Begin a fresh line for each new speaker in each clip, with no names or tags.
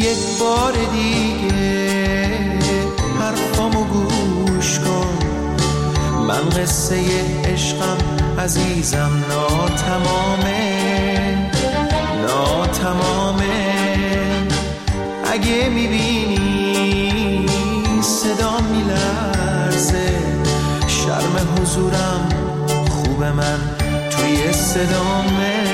یک بار دیگه حرفامو گوش کن. من قصه عشقم عزیزم ناتمامه. اگه میبینی صدا میلرزه، شرم حضورم خوبه، من توی صدامه.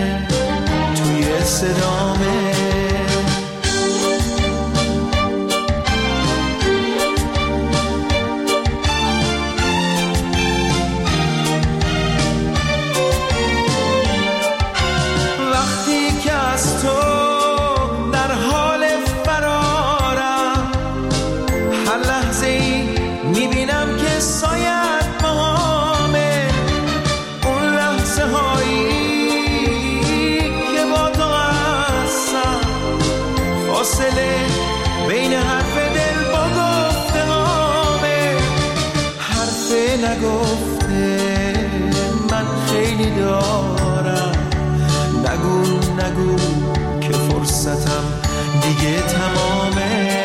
وقتی که از تو در حال فرارم، هر لحظه ای میبینم که سایت باهامه. اون لحظه هایی که با تو هستم، فاصله بین حرف دل با گفته هامه. حرف نگفته من خیلی دارم، نگو که فرصتم دیگه تمامه.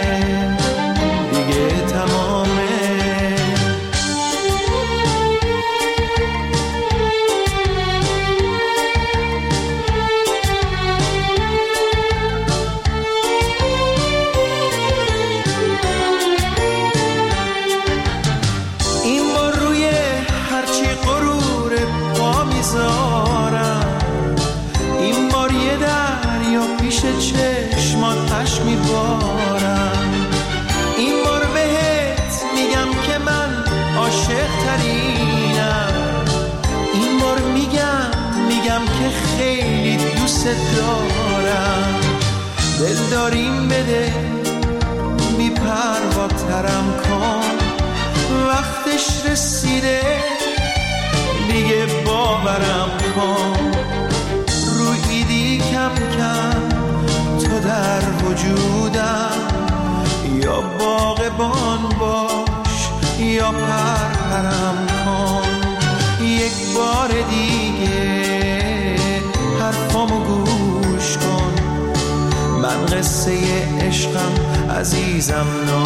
این بار روی هرچی غرور پا میذارم، این بار یه دریا پیش چشماتش میبارم. این بار بهت میگم که من عاشق ترینم. این بار میگم که خیلی دوست دارم. دل داریم بده بی پرواترم کن. وقتش رسیده دیگه باورم کن. رویدی کم کم تو در وجودم، یا باغبان باش یا پرپرم کن. یک بار دیگه حرفامو گوش کن. من قصه عشقم عزیزم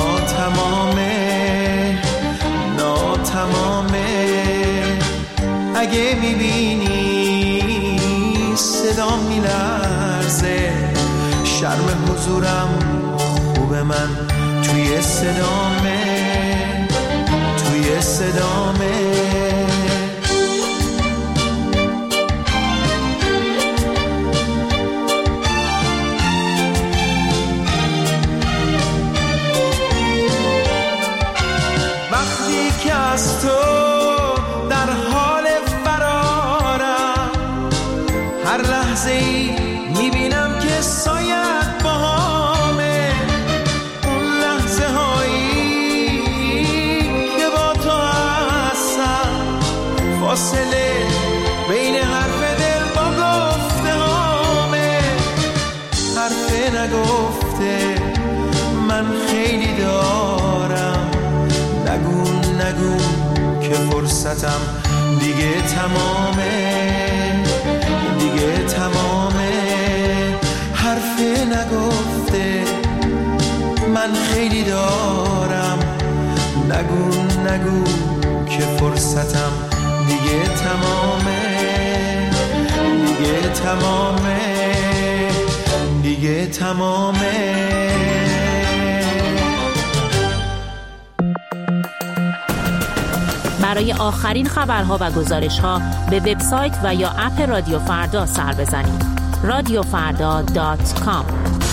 ناتمامه. اگه میبینی صدا میلرزه، شرم حضورم خوبه، من توی صدامه. وقتی که از تو در حال فرارم، هر لحظه ای میبینم که سایت باهامه. اون لحظه هایی که با تو هستم، فاصله بین حرف دل با گفته هامه. حرف نگفته من خیلی دارم، نگو که فرصتم دیگه تمامه. حرف نگفته من خیلی دارم، نگو که فرصتم دیگه تمامه.
برای آخرین خبرها و گزارش‌ها به وبسایت و یا اپ رادیو فردا سر بزنید. radiofarda.com.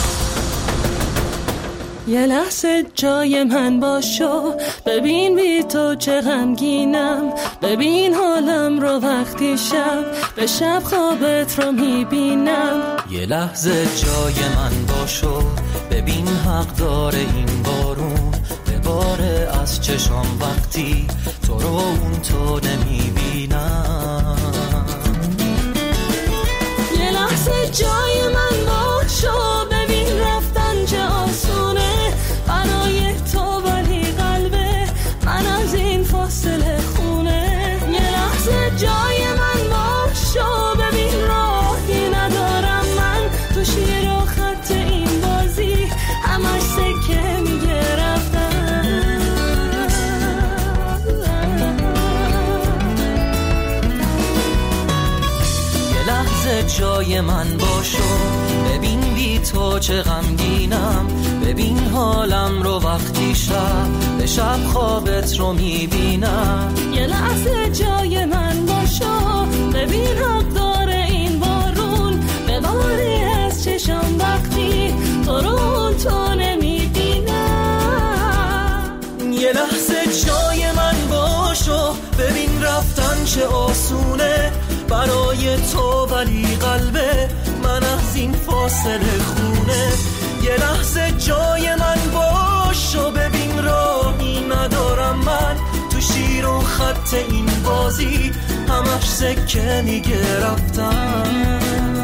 یه لحظه جای من باشو، ببین بی تو چه غمگینم. ببین حالم رو وقتی شب به شب خوابت رو میبینم.
یه لحظه جای من باشو، ببین حق داره این بارون بباره از چشام وقتی تو رو اون تو نمیبینم.
یه لحظه جای من باشو، ببین رفتن چه آسونه برای تو، ولی قلبه من از این فاصله خونه. یه لحظه جای من باشو، ببین راهی ندارم من تو شیر و خط این بازی.
جای من باشو، ببین بی تو چه غمگینم، ببین حالم رو وقتی شب به شب خوابت رو میبینم.
یه لحظه جای من باشو، ببین حق داره این بارون بباری از چشم وقتی تو رو تو نمیبینم.
یه لحظه جای من باشو، ببین رفتن چه آسونه برای تو، ولی قلبه من از این فاصله خونه. یه لحظه جای من باشو، ببین راهی ندارم من تو شیر و خط این بازی، همش سکه میگه رفتم.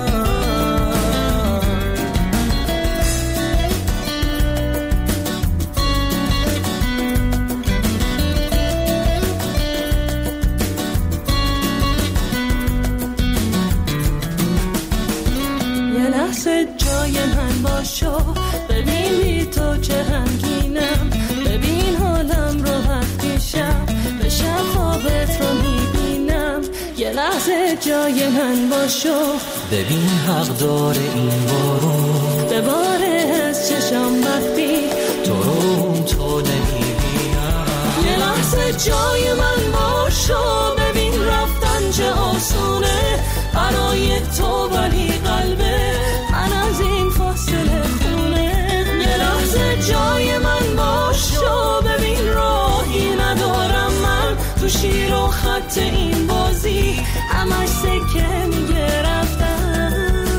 جای من باشو، ببین بی تو چه غمگینم، ببین حالم رو وقتی شب به شب خوابت رو میبینم. یه لحظه جای من باشو،
ببین حق داره این بارون
بباره از چشم وقتی
تو رو تو نمیبینم.
یه لحظه جای من باشو، ببین رفتن چه آسونه برای تو، ولی قلبه من از این فاصله خونه. یه لحظه جای من باشو، ببین راهی ندارم من تو شیر و خط این بازی، همش سکه میگه رفتم.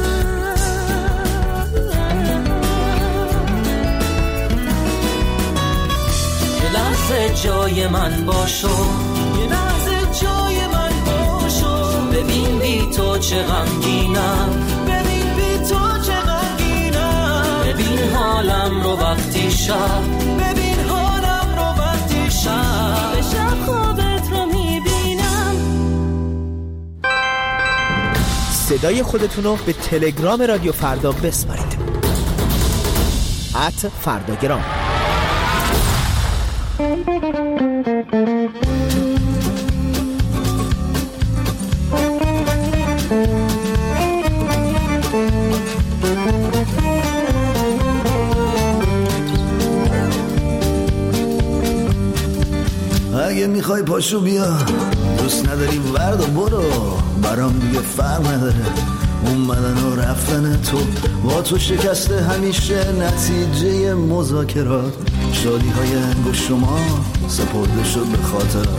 یه لحظه جای من باشو، یه لحظه جای من باشو، ببین بی تو چه غمگینم، ببین بی تو چه غمگینم، ببین حالم رو وقتی شب، ببین حالم رو وقتی شب
به شب خوابت رو میبینم.
صدای خودتونو به تلگرام رادیو فردا بسپارید. @فرداگرام.
اگه میخوای پاشو بیا، دوست نداری ورد و برو، برام دیگه فرق نداره اومدن و رفتن تو، با تو شکسته همیشه نتیجه مذاکرات، شادی های انگشت شما سپرده شد به خاطر.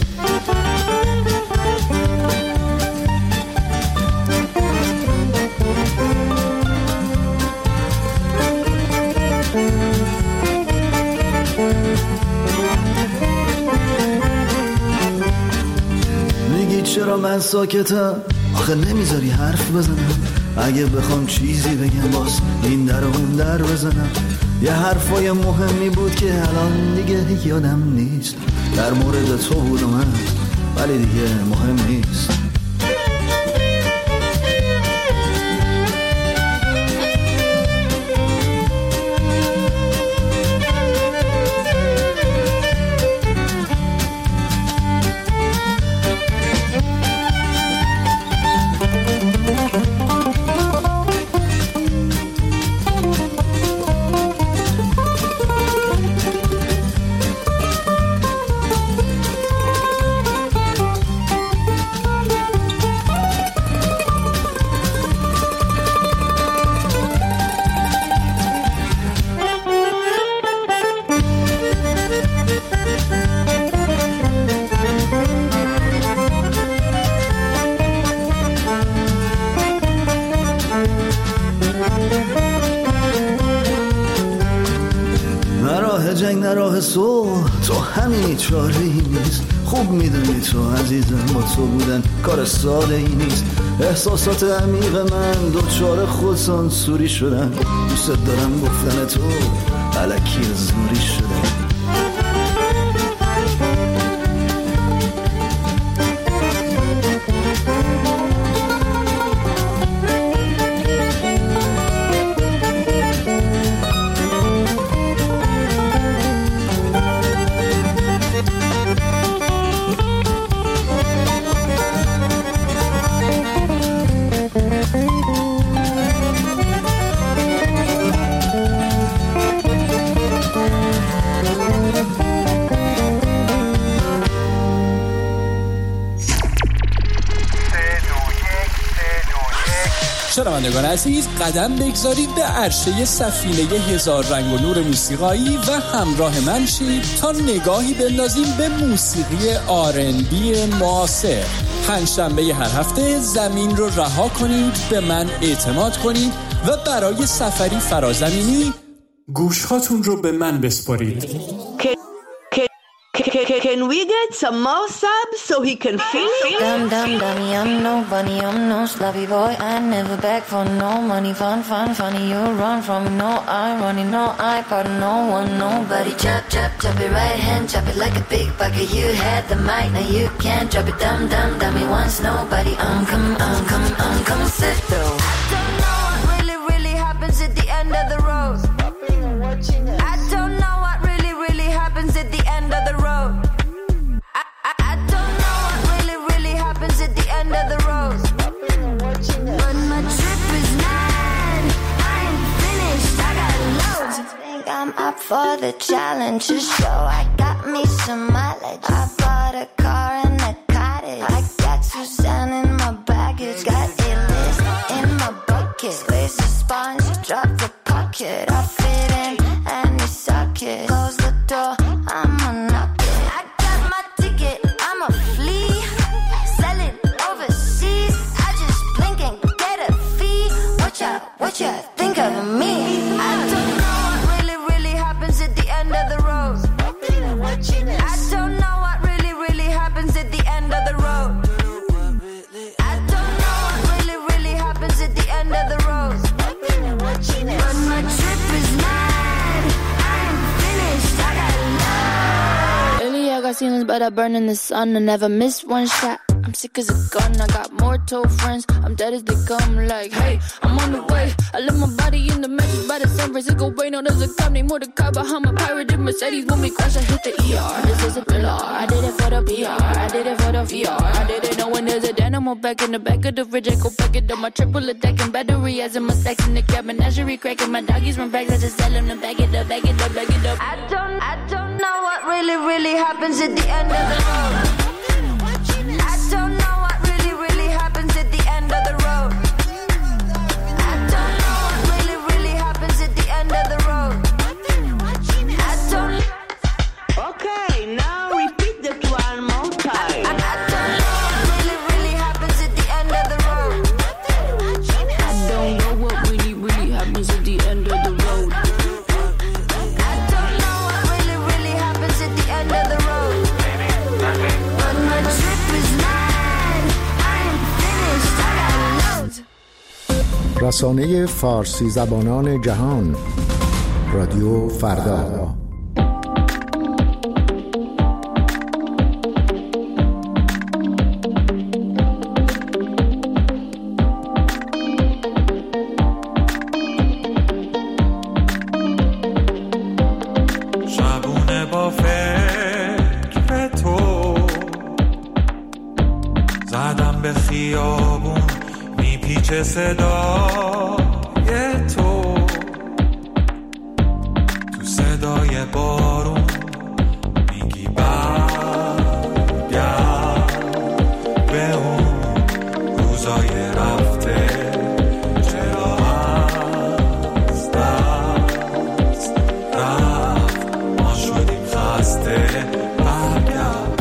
چرا من ساکتم؟ آخه نمیذاری حرف بزنم، اگه بخوام چیزی بگم باز این در و اون در بزنم. یه حرفای مهمی بود که الان دیگه یادم نیست، در مورد تو بود و من، ولی دیگه مهم نیست. جنگ نه راه صلح، تو همین چاره‌ای نیست. خوب میدونی تو عزیزم با تو بودن کار ساده ای نیست. احساسات عمیق من دوچار خودسانسوری شدن، دوست دارم گفتن تو الکی زوری شدن.
شنوندگان عزیز قدم بگذارید به عرشه سفینه هزار رنگ و نور موسیقایی و همراه من شید تا نگاهی بندازیم به موسیقی آرنبی معاصر. پنجشنبه هر هفته زمین رو رها کنید، به من اعتماد کنید و برای سفری فرازمینی گوشهاتون رو به من بسپارید.
Can we get some more subs so he can feel it?
Dummy, I'm no bunny, I'm no sloppy boy. I never beg for no money. Funny, you run from me. No irony, no I pardon no one, nobody. Chop it right hand, chop it like a big bucket. You had the mic, now you can't drop it. Dummy, once nobody. I'm coming, sit though. I don't know what really happens at the end of the road. I don't know what really happens at the end of the road. I don't know what really happens at the end of the road. But my trip is mad. I ain't finished, I got loads. I think I'm up for the challenge. To show I got me some mileage. I bought a car and a cottage. I got Suzanne in my baggage. Got a list in my bucket. Squeeze the sponge, drop the pocket. I fit in and you suck it. Close the door, I'ma knock it. I got my ticket, I'ma flee. Sell it overseas. I just blink and get a fee. What you think of me? I don't know what really happens at the end of the road. I don't know what really happens at the end of the road. I don't know what really happens at the end of the road. But my trip is mad. I ain't finished, I got love. Lately I got ceilings but I burn in the sun. I never miss one shot. I'm sick as a gun, I got more toe friends. I'm dead as they come, like, hey, I'm on the way. I left my body in the mattress by the San Francisco Bay. No, there's a cop named Mordecai behind my pirated Mercedes. When we crash, I hit the ER. This is a thriller. I did it for the PR. I did it for the VR. I didn't know when there's a dynamo back in the back of the fridge. I go back it up, my triple attacking battery. As in my stacks in the cabin, menagerie cracking. My doggies run back, I just tell them to back it up. I don't know what really happens at the end of the road. I don't know what really happens at the end of the road. I don't know what really happens at the end of the road. I don't.
Okay, now repeat that one more time.
I don't know what really happens at the end of the road.
I don't know what really happens at the end of the road.
I don't know what really happens at the end of the road. But my trip is mad. I ain't finished, I got loads.
رسانه فارسی زبانان جهان رادیو فردا.
شبونه با فکر تو زدم به خیابون میپیچه صدای تو صدای بارون میگی برگرد به اون روزای رفته چرا از دست رفت ما شدیم خسته برگرد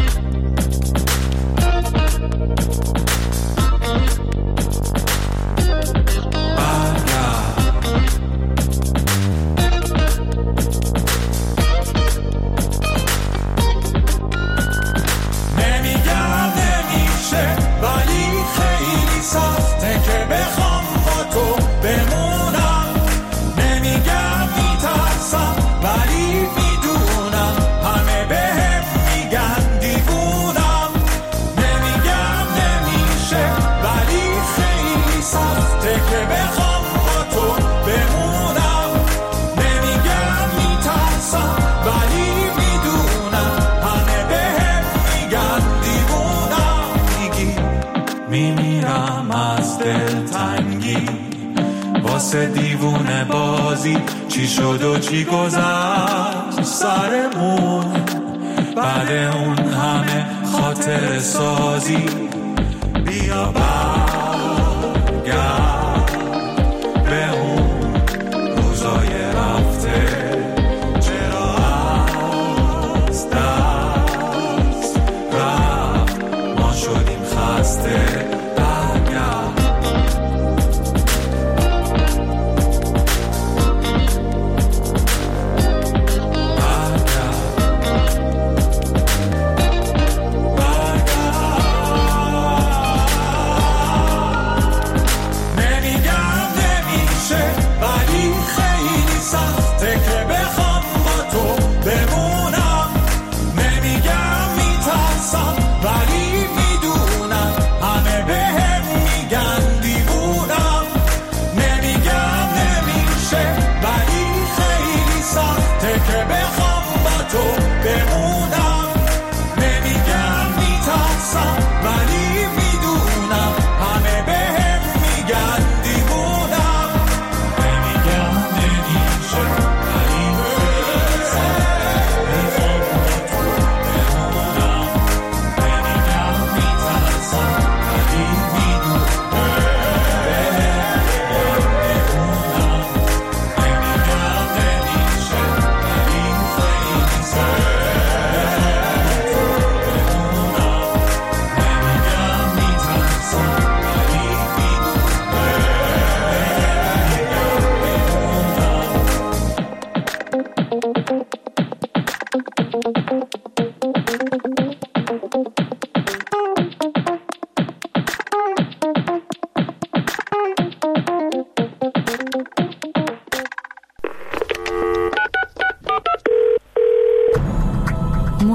واسه دیوونه بازی چی شد و چی گذشت سرمون بعد اون همه خاطر سازی بیا برگرد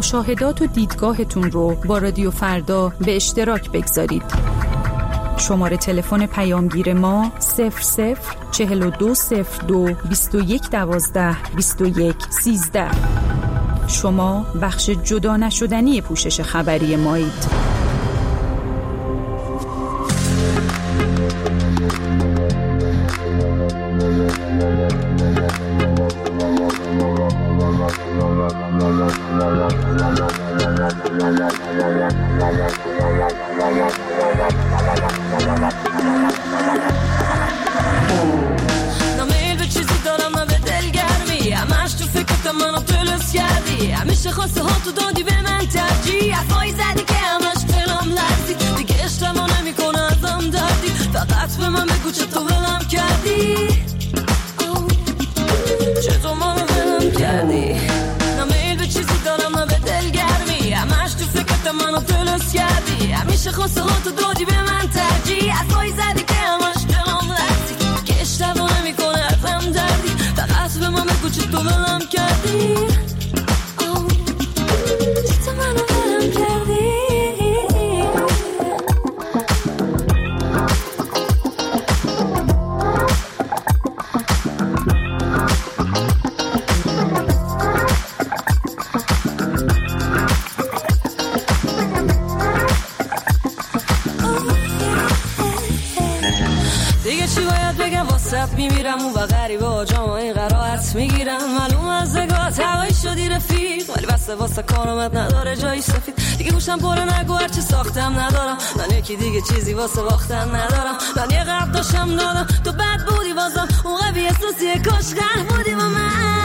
مشاهدات و دیدگاهتون رو با رادیو فردا به اشتراک بگذارید. شماره تلفن پیامگیر ما 004202 2112 2113. شما بخش جدا نشدنی پوشش خبری مایید.
نمیل به چیزی دارم نه به دلگرمی، همش تو فکرت منو تلس کردی، همیشه خواسته ها تو دادی به من ترجیح، حرفایی زدی که همش دلم لرزی، دیگه اشتباه نمیکنه ازم دردی، فقط به من بگو چطور ولم کردی، چطور منو ولم کردی. نمیل به چیزی دارم نه به دلگرمی، همش تو فکرت منو تلس کردی، همیشه خواسته ها تو دادی به من ترجیح، حرفایی زدی که همش دلم لرزی، که اشتباه نمیکنه ازم دردی، فقط به من بگو چطور ولم کردی، چطور منو ولم کردی. دیگه چی باید بگم واسه میمیرم اون و غریبه ها جامعه قرائت میگیرم، معلوم از نگاهت هوایی شدی رفیق، ولی بسته واسه کارمت نداره جایی سفید، دیگه گوشم پره نگو هرچی ساختم ندارم، من یکی دیگه چیزی واسه باختن ندارم، من یه قرد داشتم دادم تو بد بودی بازم اون قوی احساسیه کاش قهر بودی با من.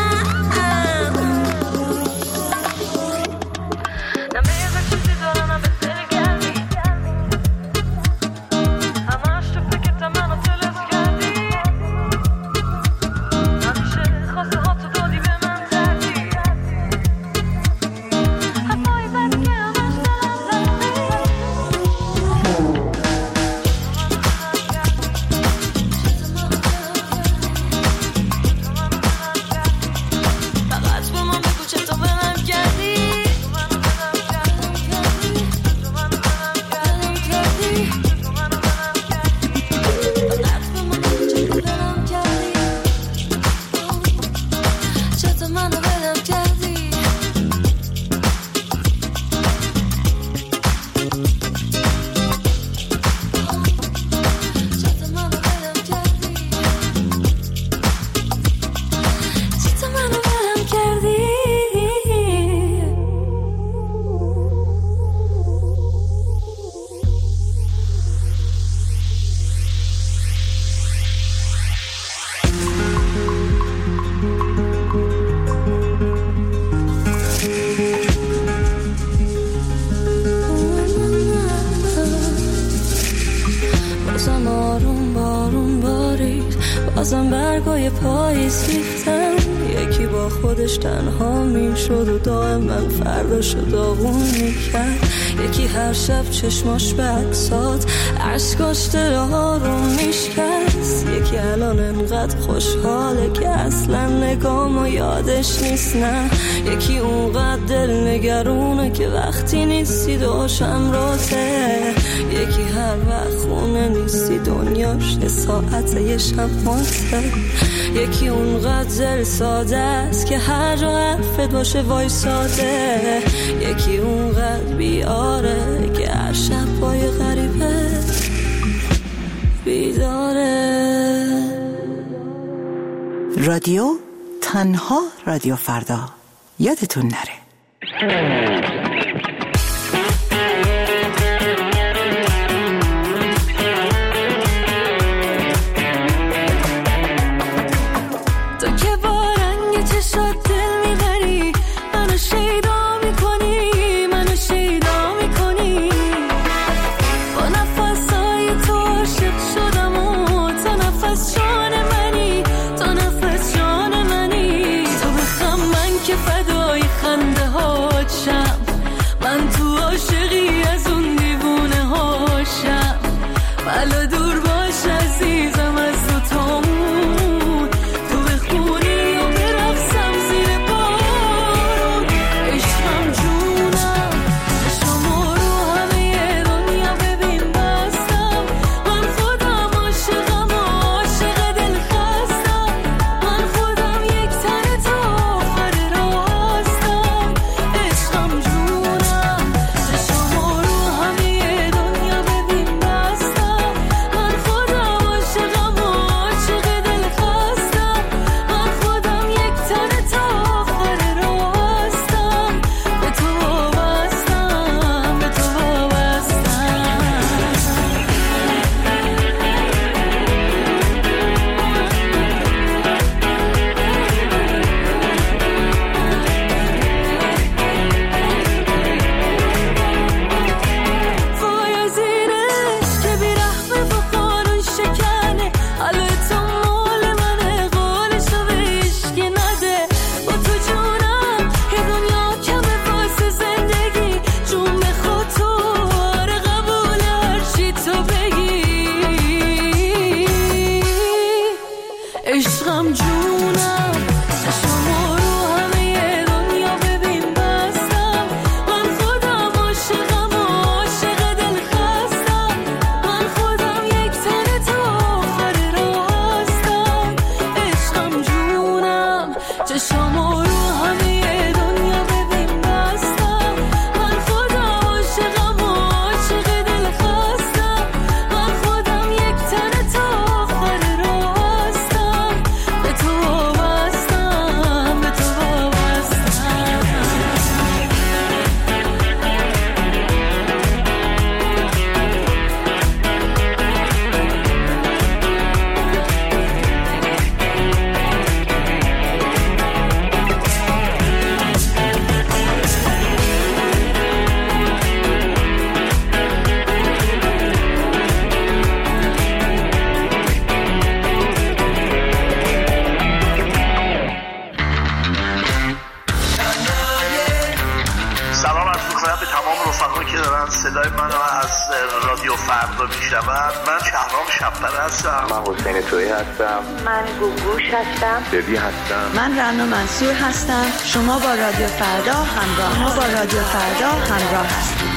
بازم برگای پاییز ریختن، یکی با خودش تنها میشد و دائم من فرداشو داغون میکرد، یکی هر شب چشماش به عکسات عشقاش دل ها رو میشکست، یکی الان انقدر خوشحاله که اصلا نگامو یادش نیست، نه یکی اونقدر دل نگرونه که وقتی نیستی دوشم روته، یکی هر وقت خونه نیستی دنیاش یه ساعت یه شب ماته، یکی اونقدر دل ساده است که هر جا حرفت باشه وایساده، یکی اونقدر بیاره که هر شب پای غریبه بیداره.
رادیو تنها رادیو فردا، یادتون نره.
جون چشامو رو همه دنیا ببین بستم، من خودم عاشقم و عاشق دل خستم، من خودم یک تنه تا آخر راه هستم، به تو وابستم، به تو وابستم.
سلام عرض می‌کنم به تمام رفقا که دارن صدای منو از رادیو فردا میشنون. من شهرام شب‌پره هستم.
من حسین تویی هستم.
من گوگوش هستم.
ببی هستم.
من رنا منصور هستم. شما با رادیو فردا همراه هستید.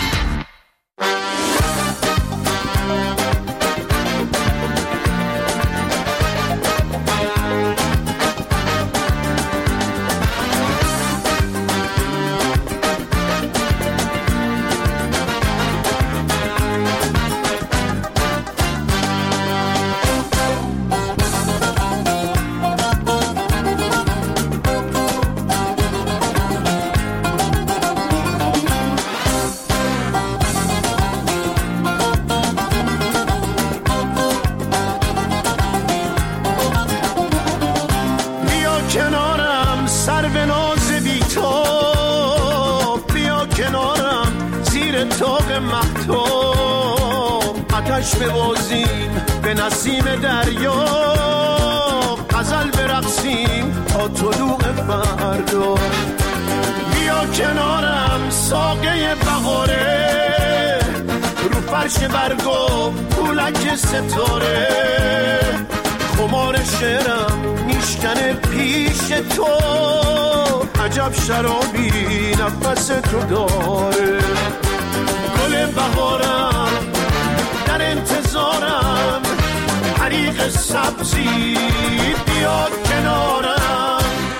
ببازیم به نسیم دریا، غزل برقصیم تا طلوع فردا. بیا کنارم ساقه بهاره، رو فرش برگا پولک ستاره، خمار شعرم میشکنه پیش تو، عجب شرابی نفس تو داره. گل بهارم در انتظارم، حریق سبزی بیا کنارم.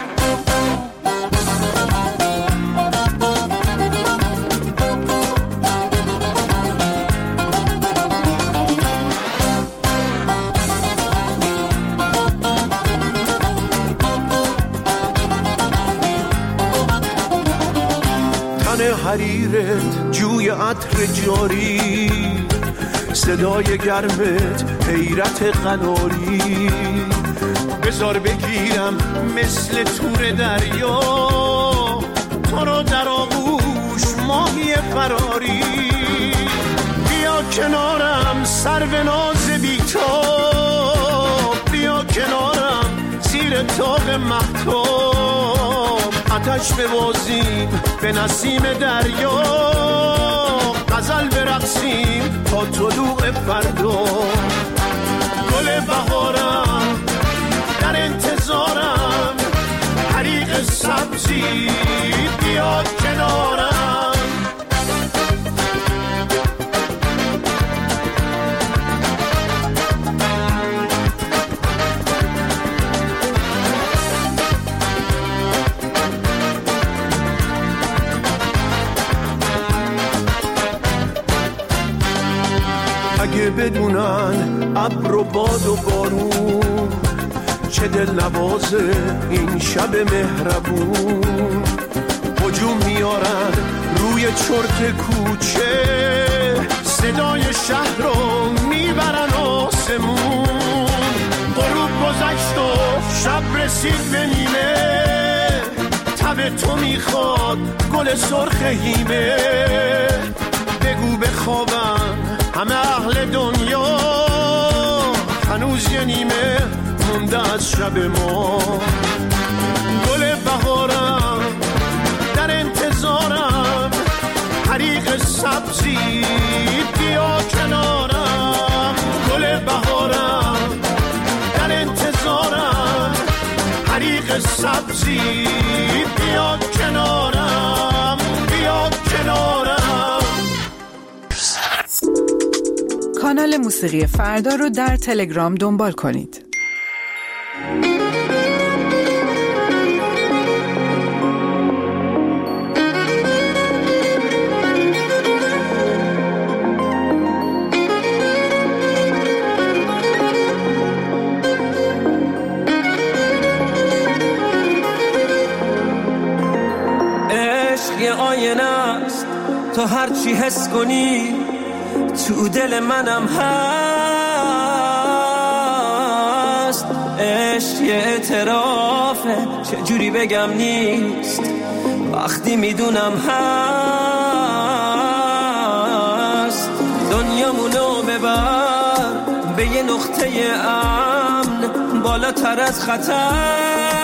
تن حریرت جوی عطر جاری، صدای گرمت حیرت قناری، بذار بگیرم مثل تور دریا، تو رو در آغوش ماهی فراری. بیا کنارم سرو ناز بی‌تاب، بیا کنارم زیر تاق مهتاب، آتش ببازیم به نسیم دریا، غزل برقصیم تا طلوع فردا. گل بهارم در انتظارم، حریق سبزی بیا کنارم. اگه بدونن ابر و باد و بارون، چه دل نوازه این شب مهربون، هجوم میارن روی چرت کوچه، صدای شهر رو میبرن آسمون. غروب گذشت و شب رسید به نیمه، تب تو میخواد گل سرخ هیمه، بگو بخوابن همه اهل دنیا، هنوز یه نیمه مونده از شب ما. گل بهارم در انتظارم، حریق سبزی بیا کنارم. گل بهارم در انتظارم، حریق سبزی بیا کنارم، بیا کنارم.
کانال موسیقی فردا رو در تلگرام دنبال کنید.
یه آینه است، تو هرچی حس کنی تو دل منم هست. عشق یه اعترافه، چجوری بگم نیست وقتی میدونم هست. دنیامونو ببر به یه نقطه امن، بالاتر از خطر.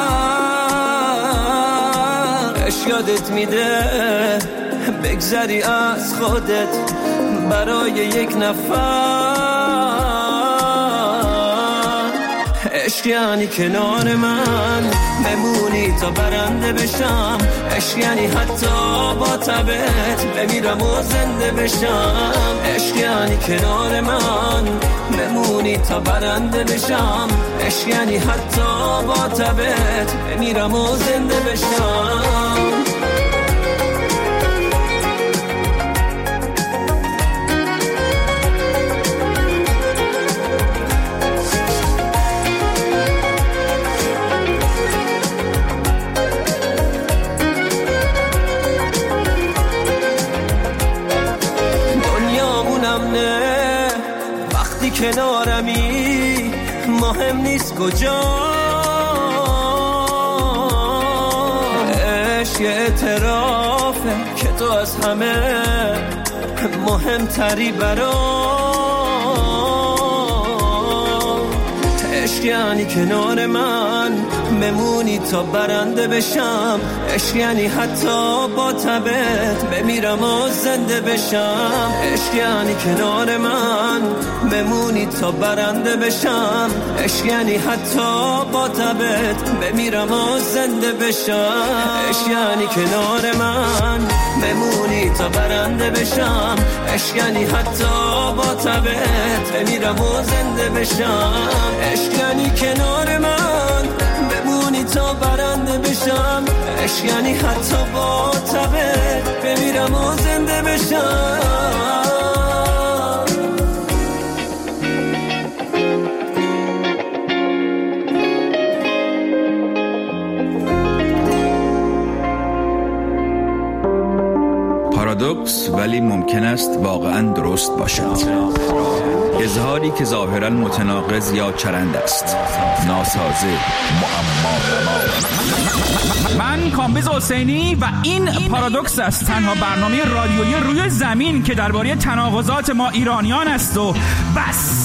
عشق یادت میده بگذری از خودت برای یک نفر. عشق یعنی کنار من بمونی تا برنده بشم. عشق یعنی حتی با تبت بمیرم و زنده بشم. عشق یعنی کنار من بمونی تا برنده بشم. عشق یعنی حتی با تبت بمیرم و زنده بشم. کنارمی مهم نیست کجا. عشق یه اعترافه که تو از همه مهمتری برام. عشق یعنی کنار من بمونی تا برنده بشم. عشق یعنی حتی با تبت بمیرم و زنده بشم. عشق یعنی کنار من بمونی تا برنده بشم. عشق یعنی حتی با تبت بمیرم و زنده بشم. عشق یعنی کنار من بمونی تا برنده بشم. عشق یعنی حتی با تبت بمیرم و زنده بشم. عشق یعنی کنار من بمونی تا برنده بشم. عشق یعنی حتی با تبت بمیرم و زنده بشم.
پارادوکس ولی ممکن است واقعا درست باشد. اظهاری که ظاهرا متناقض یا چرند است، ناسازه، معما.
من کامبیز حسینی و این پارادوکس است، تنها برنامه رادیویی روی زمین که درباره تناقضات ما ایرانیان است و بس.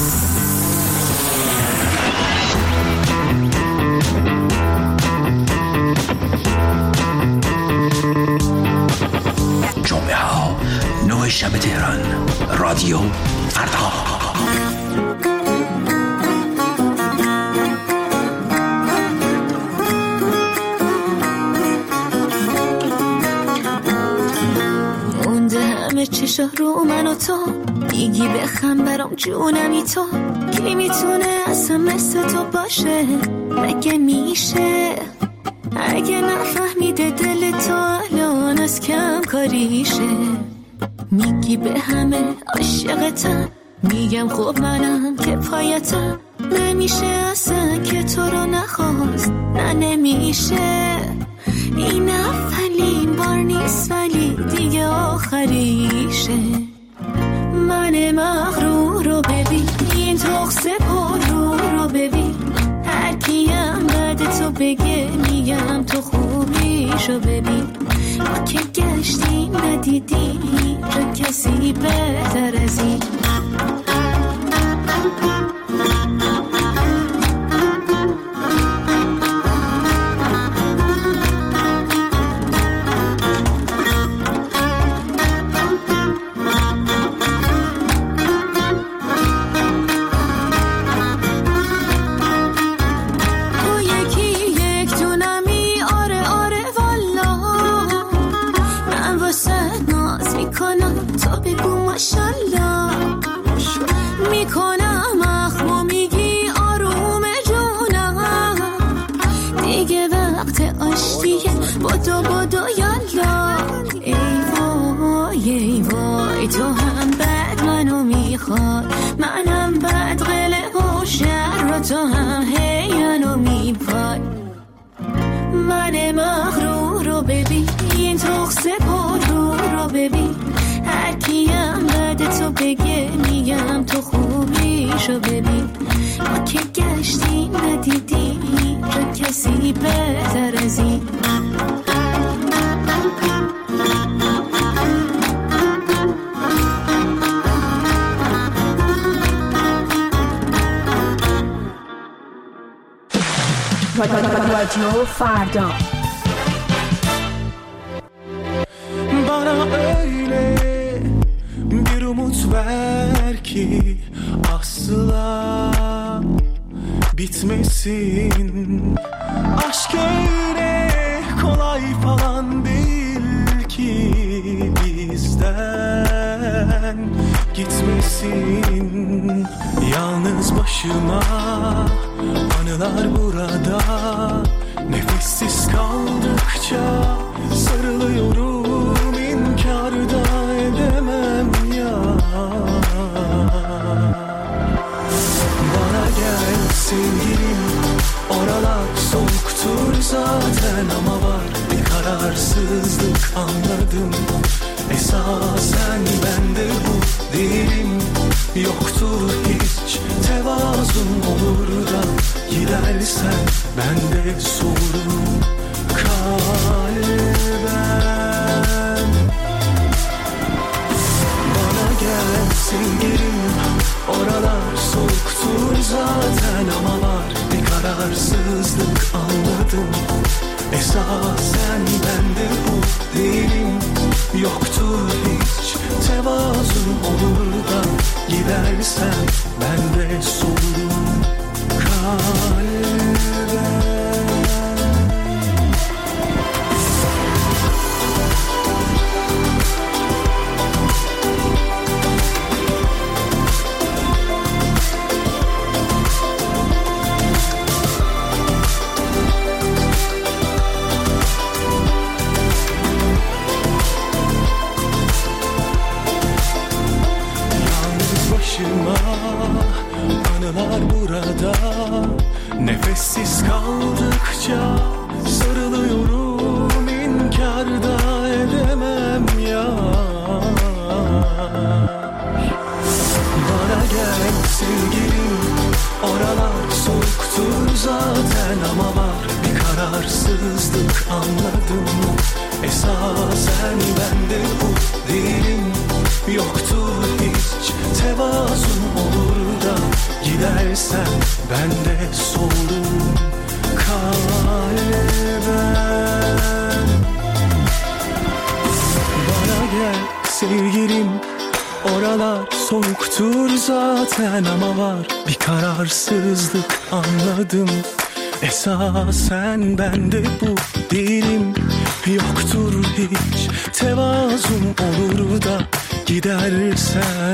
جمعه ها 9 شب تهران، رادیو فردا.
مونده همه چشا رو من و تو، میگی بخم برام جونمی تو. کی میتونه اصلا مثل تو باشه؟ مگه میشه؟ اگه نفهمیده دل تو الان از کم کاریشه. میگی به همه عاشقتم، میگم خب منم که پایتم. نمیشه اصلا که تو رو نخواست، نه نمیشه. این اولین بار نیست ولی دیگه آخریشه. من مغرور رو ببین، این تخص پر رو ببین. هر کیم بعد تو بگه میگم تو خوبیشو ببین. ما که گشتیم ندیدیم تو کسی بهتر از این. تو هم بعد منو میخواد، منم بعد قلق و شر و تو هم هی منو میپای. من مغرور رو ببین، این تخ سپار رو ببین، هر کیم بعد تو بگه میگم تو خوبیشو ببین. ما که گشتیم ندیدیم را کسی بهتر از این.
رادیو فردا.
Bana öyle bir umut ver ki asla bitmesin. Aşk öyle kolay falan değil ki bizden gitmesin. Yalnız başıma anılar burada, nefessiz kaldıkça sarılıyorum, inkar da edemem ya. Bana gel sevgilim, oralar soğuktur zaten ama var bir kararsızlık anladım. Esasen bende bu değilim, yoktur hiç tevazun, olur da gidersen bende sorun kalben. Bana gel sevgilim, oralar soğuktur zaten ama var bir kararsızlık anladım. Esasen bende bu değilim, yoktur hiç tevazun, olur da gidersen bende sorun kalben. Anılar burada, nefessiz kaldıkça sarılıyorum, inkar da edemem ya. Bana gel sevgilim, oralar soğuktur zaten ama var bir kararsızlık anladım. Esasen bende bu değilim, yoktur hiç tevazun, olur da gidersen bende sorun kalben. Bana gel sevgilim, oralar soğuktur zaten ama var bir kararsızlık anladım. Esasen bende bu değilim, yoktur hiç tevazun, olur da gidersen.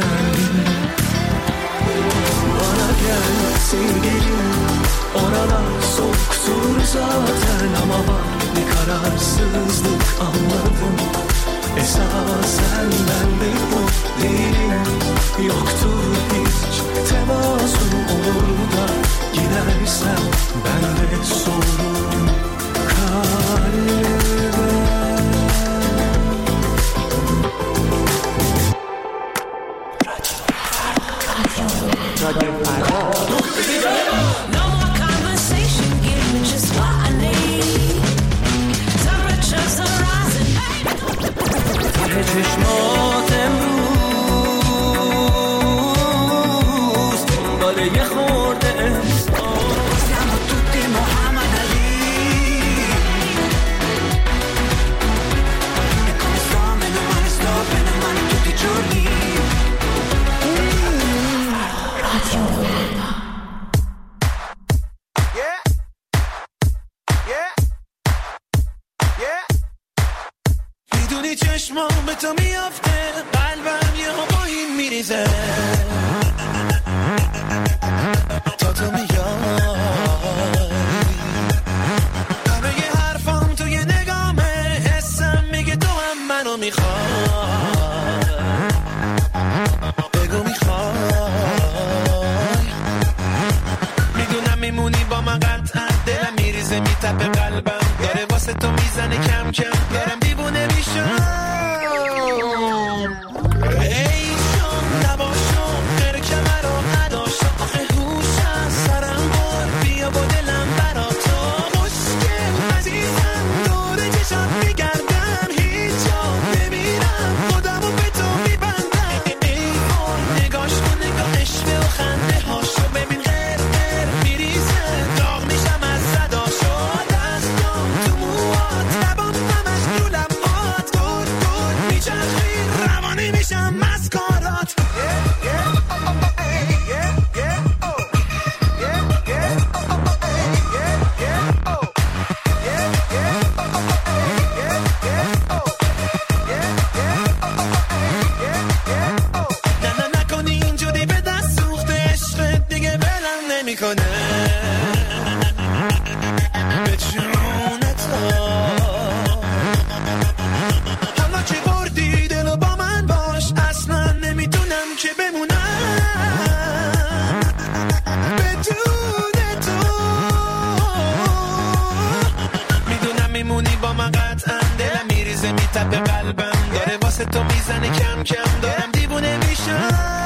Bana gel sevgilim, oralar soğuktur zaten ama var bir kararsızlık anladım. Esasen bende bu değilim, yoktur hiç tevazun, olur da gidersen bende sorun kalben.
رادیو فردا.
No more conversation, give me just what I need. Temperatures are rising.
چشمات امروز دنبال یه خورده
Siamo tutti Muhammad Ali. E come sto, meno male tutti i giorni.
میدونی چشمام به تو میافته، قلبم یه ها با این میریزه تا تو میای. همه یه حرفام تو یه نگامه، حسم میگه تو هم منو میخوای. بگو میخوای، میدونم میمونی با من قطعا، دلم میریزه میتپه قلبم، داره واسه تو میزنه کم کم، دارم دیوونه میشه کنی با من قطعا دلم میریزه میتپه قلبم داره واسه تو میزنه کم کم دارم دیوونه میشم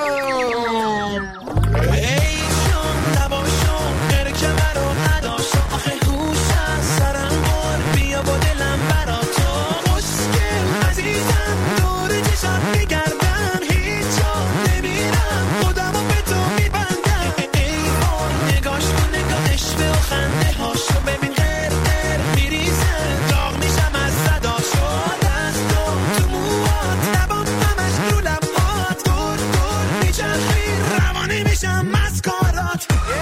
ای جون لباشون غیر کمر و اداشون آخه هوش از سرم بر بیا با دلم برا تو خوشگل عزیزم دور چشات میگردم هیچ جا نمیرم خودمو به تو میبندم ای وای نگاش کن نگاهش به خنده هاشو ببین غیر غیر میریزه داغ میشم از صداشو دستو تو موهات لبام همش رو لبات دور دور میچرخی روانی میشم مسکارات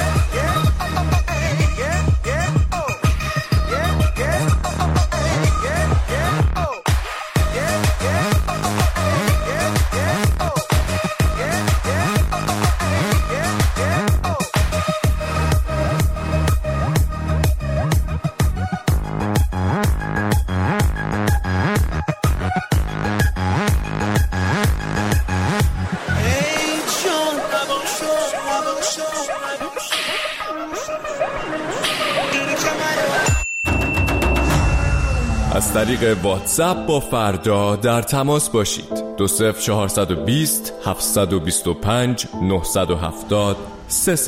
از طریق واتساپ با فردا در تماس باشید 20420 725 970 30.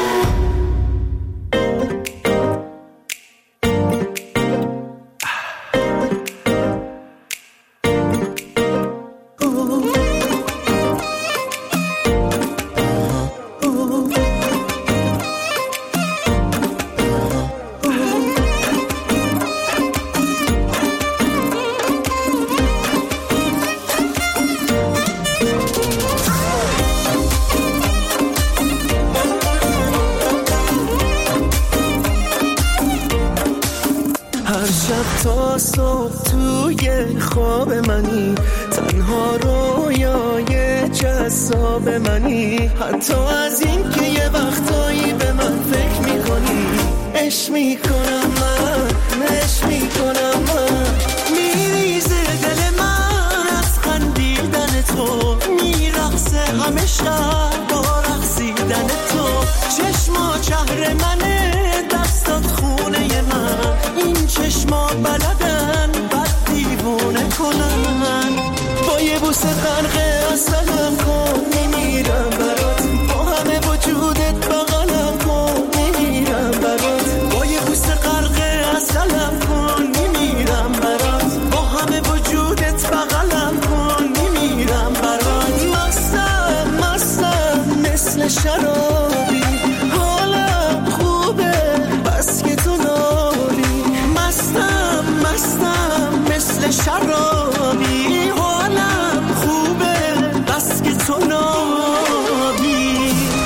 تا صبح توی خواب منی تنها رویای جذاب منی حتی از این که یه وقتایی به من فکر میکنی عشق میکنم من عشق میکنم من میریزه دل من از خندیدن تو میرقصه همه شب با رقصیدن تو چشما شهر منه دستات خونه من این چشما بلدن بد دیوونه کنن با یه بوسه غرق عسلم کن میمیرم برات با همه وجودت بغلم کن میمیرم برات با یه بوسه غرق عسلم کن میمیرم برات با همه وجودت بغلم کن میمیرم برات مستم مستم مثل شرابی حالم خوبه بس که تو نابی مستم مستم مثل شرابی حالم خوبه بس که تو نابی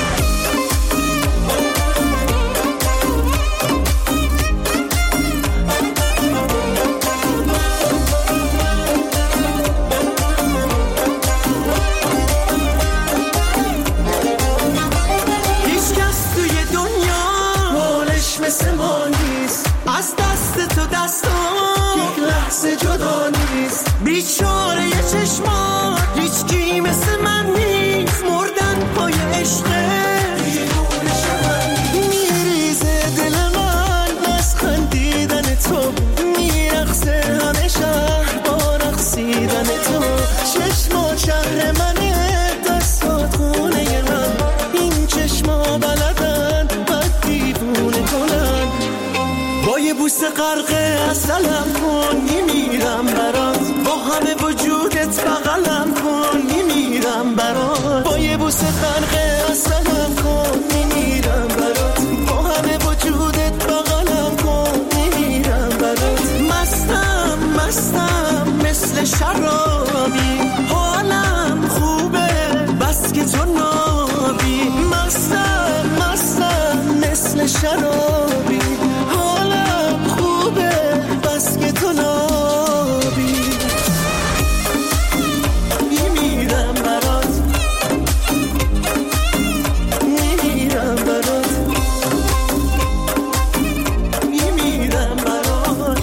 هیچ کس توی دنیا حالش مثل ما نیست از دست تو دستان یک لحظه جدا نیست بیچاره یه چشمان هیچ کی مثل من نیست مردن پای عشقه میریزه دل من از خندیدن تو میرقصه همه شهر با رقصیدن تو چشما شهر منه دستات خونه من این چشما بلدن بد دیوونه کنن با یه بوسه غرق عسلم کن میمیرم برات با همه وجودت بغلم کن میمیرم برات با یه بوسه غرق عسلم کن میمیرم برات با همه وجودت بغلم کن میمیرم برات مستم مستم مثل شرابی حالم خوبه بس که تو نابی مستم مستم مثل شرابی حالم خوبه بس که تو نابی میمیرم برات میمیرم برات میمیرم برات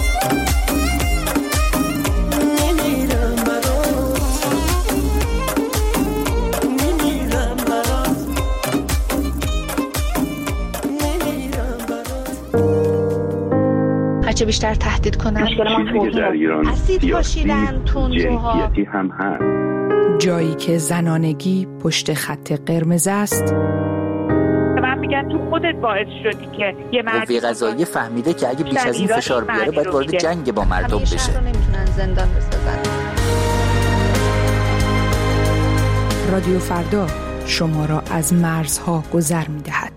میمیرم برات میمیرم برات میمیرم برات
بیشتر تهدید کنن.
چیزی که در ایران
اسید پاشیدن،
جنسیتی هم هست.
جایی که زنانگی پشت خط قرمز است.
من میگم تو خودت باعث شدی که یه
قوه قضاییه فهمیده که اگه بیش از این فشار بیاره باید وارد جنگ با مردم بشه.
همیشه نمیتونن زندان بسازن.
رادیو فردا شما را از مرزها گذر می‌دهد.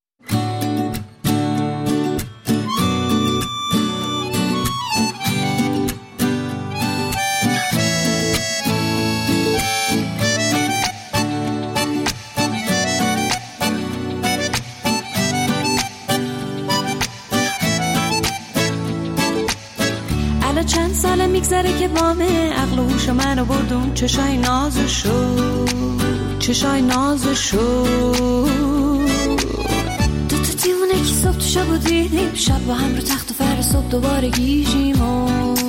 چند ساله میگذره که وامه عقل و هوش منو بردون چشای نازشو دو تا دیوونه که صبح تو شب و دیدیم شب با هم رو تخت و فر صبح دوباره گیجیم و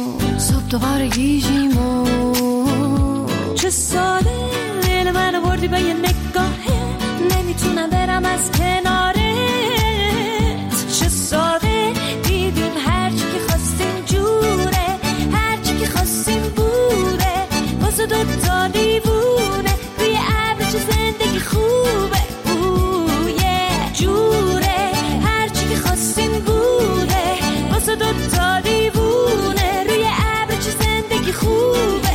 چه ساله دل منو بردی به یه نگاهه نمیتونم برم از کنارت چه ساده دیدیم هرچی که خواستیم جوره هرچی که خواستیم بوده واسه دوتا دیوونه روی ابر چه زندگی خوبه جوره هرچی که خواستیم بوده واسه دوتا دیوونه روی ابر چه زندگی خوبه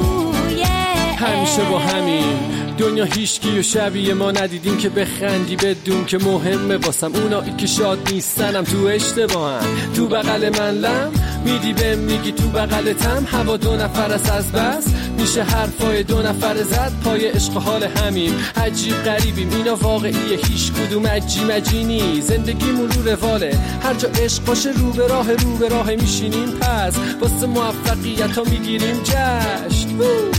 همیشه با همین دنیا هیچکی و شبیه ما ندیدیم که بخندی بدون که مهمه واسم اونایی که شاد نیستنم تو اشتباهن تو بغل من لم میدی بهم میگی تو بغلتم هوا دو نفر است از بس میشه حرفای دو نفر زد پای عشق حال همین عجیب غریبیم اینا واقعیه هیچ کدوم عجی نی زندگیمون رو رواله هر جا عشق باشه رو به راه میشینیم پس واسه موفقیت ها میگیریم جشن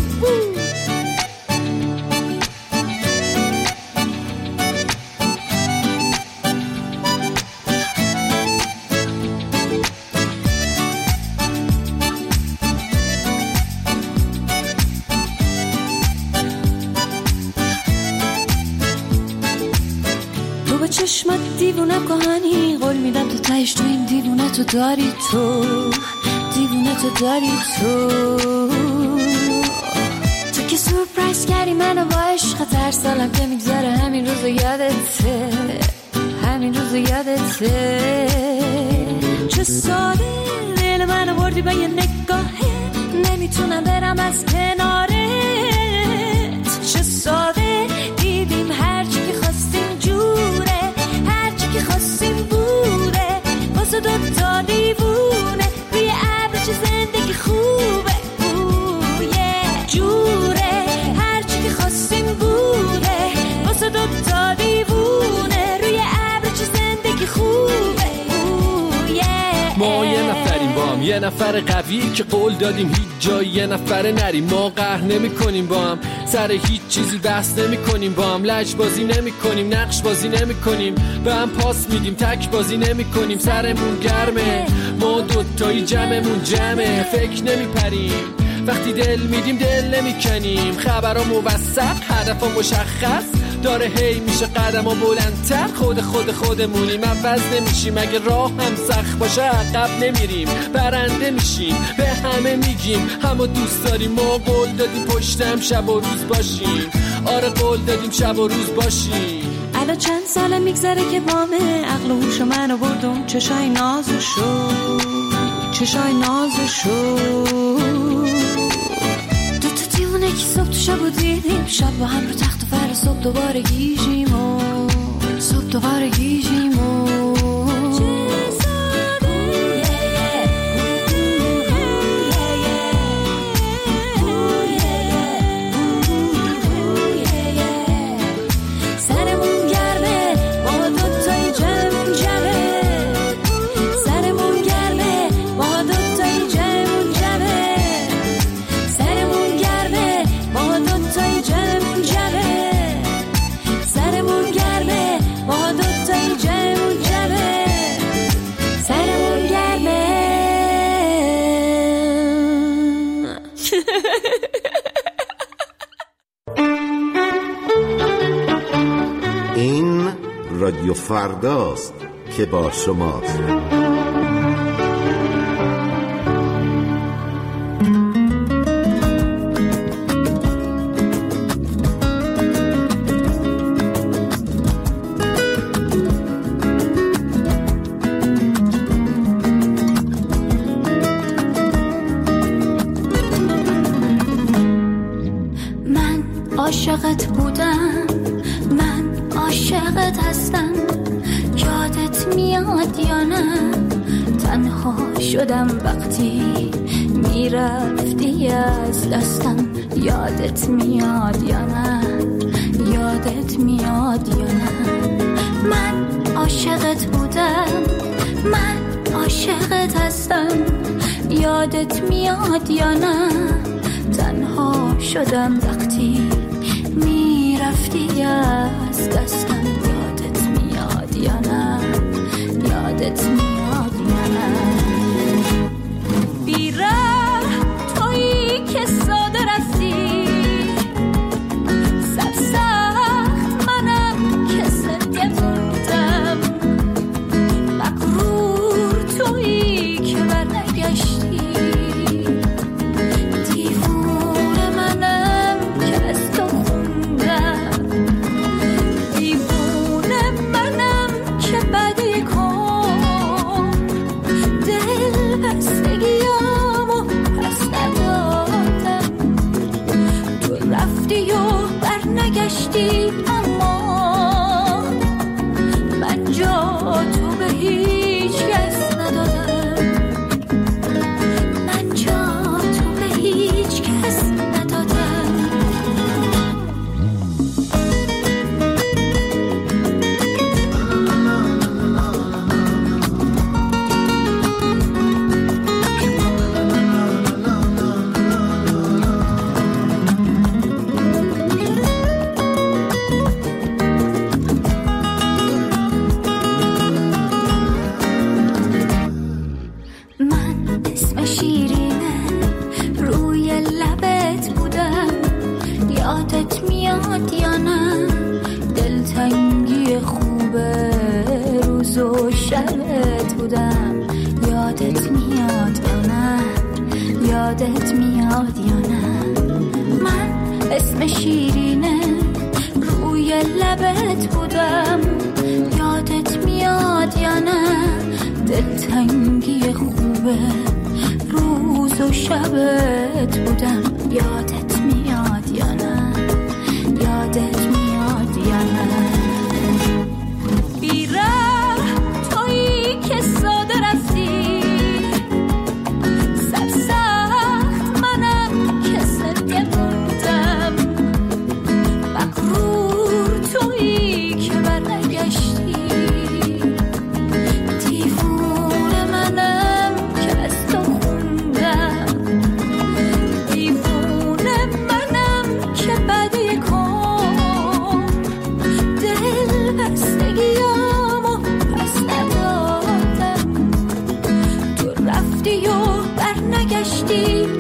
چشمت دیوونه کهانی قول میدم تو تهش تو این دیوونه تو داری تو که سورپرایز کردی منو با عشق هر سالم که میگذره همین روزو یادته چه ساده دل منو بردی به یه نگاهه نمیتونم برم از کنارت چه ساده دیدیم هرچی که خواستیم جوره هرچی که خواستیم بوده واسه دوتا دیوونه روی ابر چه زندگی خوبه جوره هرچی که خواستیم بوده واسه دوتا دیوونه روی ابر چه زندگی خوبه
ما یه نفریم با هم یه نفر قوی که قول دادیم هیچ جای یه نفر نریم ما قهر نمی کنیم با هم سر هیچ چیزی بحث نمی کنیم با هم لج بازی نمی کنیم نقش بازی نمی کنیم به هم پاس میدیم تک بازی نمی کنیم سرمون گرمه ما دوتایی جمعمون جمعه فکر نمی پریم وقتی دل میدیم دل نمی کنیم خبرها موثق هدفها مشخص داره هی میشه قدم ها بلندتر خودمونیم عوض نمیشیم اگه راه هم سخت باشه عقب نمیریم برنده میشیم به همه میگیم همه دوست داریم ما قول دادیم پشتم شب و روز باشیم آره قول دادیم شب و روز باشیم
الان چند ساله میگذره که وامه عقل و هوش منو بردم چشای نازشو دیوونه که صبح تو شب و دیدیم شب با هم رو تخت و فر صبح دوباره گیجیم و سرمون گرمه ما دوتایی جمعمون جمعه سرمون گرمه ما دوتایی جمعمون جمعه سرمون گرمه ما دوتایی جمعمون جمعه سرمون گرمه ما دوتایی جمعمون جمعه سرمون گرمه
این رادیو فرداست که با شماست
عاشقت بودم، من عاشقت هستم. یادت میاد یا نه؟ تنها شدم وقتی میرفتی از دستم. یادت میاد یا نه؟ یادت میاد یا نه؟ من عاشقت بودم، من عاشقت هستم. یادت میاد یا نه؟ تنها شدم وقتی میرفتی از دستم. یادت میاد یا نه؟ یادت میاد یا نه؟ بیره تویی که ساده رفتی، سرسخت منم که سنده موندم. مغرور تویی که برنگشتی، دیوونه منم که از تو خوندم. دیوونه منم که بدی کن، دل بستگیامو پس ندادم. تو رفتی و برنگشتی، اما من جا تو به هیچ کس ندادم. من جا تو به هیچ کس ندادم. من اسم شیرینه روی لبت بودم. یادت میاد یا نه؟ دلتنگی خوبه روز و شبت بودم. یادت میاد یا نه؟ یادت میاد یا نه؟ من اسم شیرینه روی لبت بودم. یادت میاد یا نه؟ دلتنگی خوبه روز و شبت بودم. یادت میاد یا نه؟ یادت میاد یا نه؟ بیره تویی که ساده رفتی، سرسخت منم که سنده موندم. مغرور تویی که برنگشتی، دیوونه منم که از تو خوندم. دیوونه منم که بدی کن، دل بستگیامو پس ندادم. تو رفتی و برنگشتی،